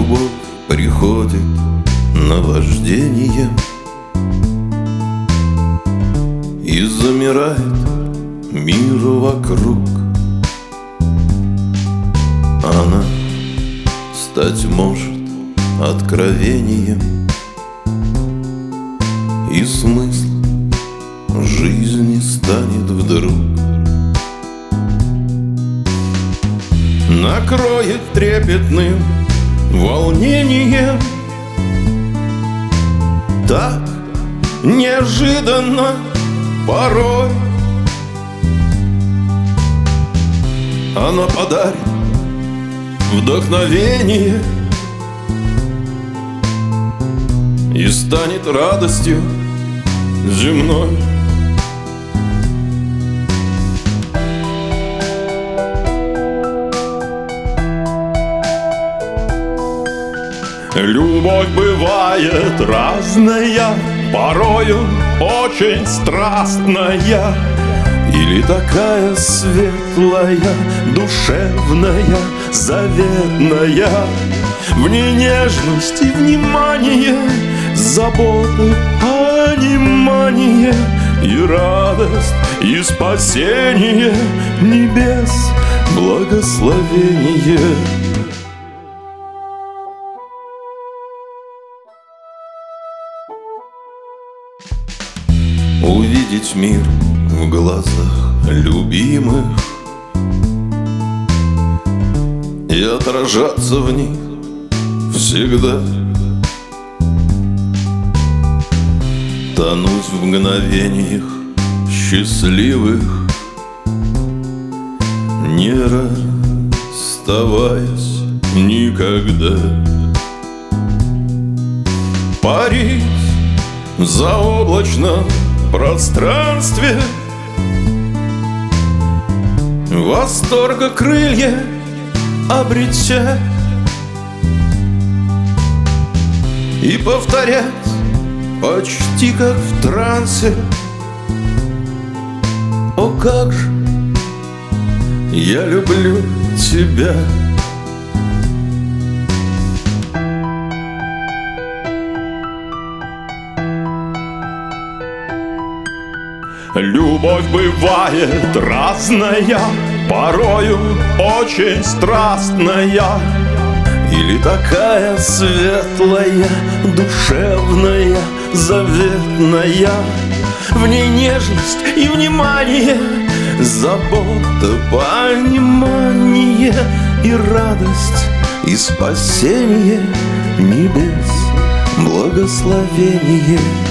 любовь приходит наваждением и замирает мир вокруг. Она стать может откровением, и смысл жизни станет вдруг. Накроет трепетным волнением, так неожиданно порой. Она подарит вдохновение и станет радостью земной. Любовь бывает разная, порою очень страстная, или такая светлая, душевная, заветная. В ней нежность и внимание, забота, понимание, и радость, и спасение небес, благословение. Увидеть мир в глазах любимых и отражаться в них всегда, тонуть в мгновениях счастливых, не расставаясь никогда. Парить в заоблачном пространстве, восторга крылья обретя, и повторять почти как в трансе: о, как же я люблю тебя. Любовь бывает разная, порою очень страстная, или такая светлая, душевная, заветная. В ней нежность и внимание, забота, понимание, и радость, и спасение небес, благословение.